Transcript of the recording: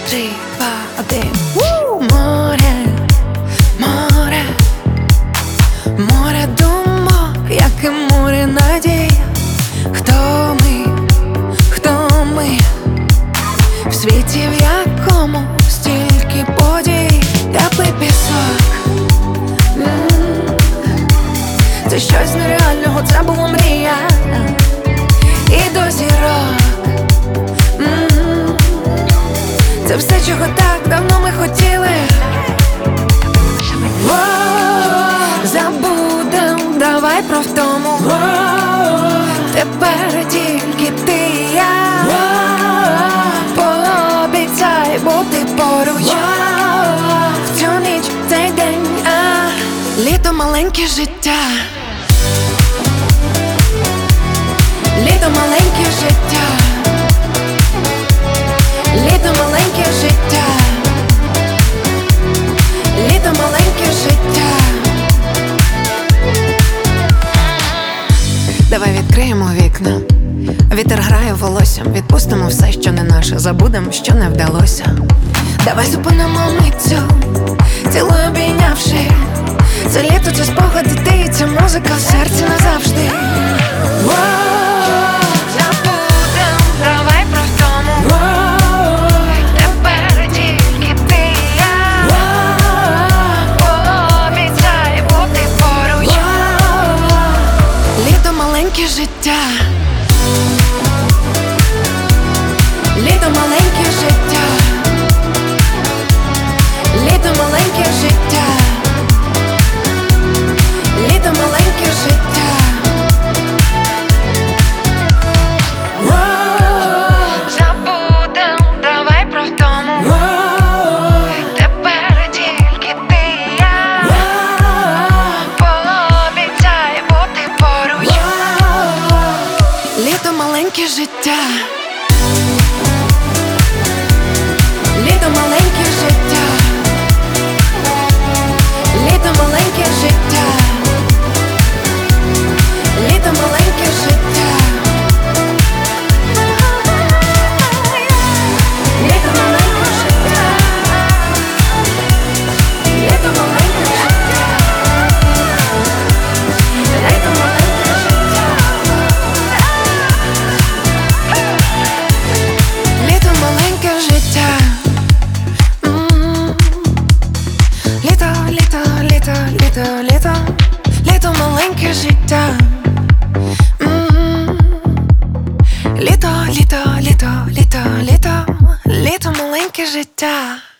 3, 2, 1. Море, море, море думок, як і море надій. Хто ми в світі, в якому стільки подій? Теплий пісок, це щось нереального, це була мрія. І до зірок, це все, чого так давно ми хотіли. Забудем, давай про втому. Тепер тільки ти і я. Пообіцяй бути поруч в цю ніч, в цей день. Літо маленьке життя. Літо маленьке життя. Літо маленьке життя. Літо маленьке життя. Давай відкриємо вікна. Вітер грає волоссям. Відпустимо все, що не наше. Забудемо, що не вдалося. Давай зупинимо митцю, цілою обійнявши. Це літо, це спогади, ти і ця музика в серці назавжди. Забудем, давай про втому. Тепер тільки ти і я. Пообіцяй бути поруч. Літо маленьке життя. Літо маленьке життя. Літо маленьке життя. Літо маленьке життя. Забудем, давай про втому. Тепер тільки ти і я. Пообіцяй бути поруч. Літо маленьке життя. Літо маленьке життя. Літо маленьке життя. Літо маленьке життя. Літо маленьке життя. Літо маленьке життя. Літо маленьке життя. Літо маленьке життя. Літо, літо, літо, літо, літо. Літо маленьке життя. Літо, літо, літо, літо, літо. Літо маленьке життя.